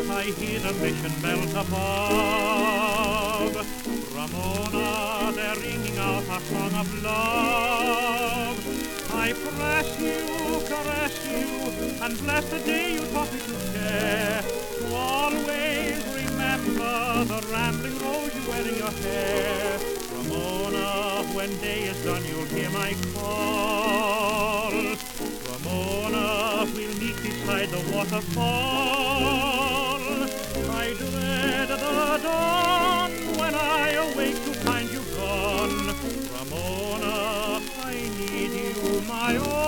I hear the mission bells above. Ramona, they're ringing out a song of love. I press you, caress you, and bless the day you taught me to care. To always remember the rambling rose you wear in your hair. Ramona, when day is done, you'll hear my call. Ramona, we'll meet beside the waterfall. I dread the dawn when I awake to find you gone. Ramona, I need you, my own.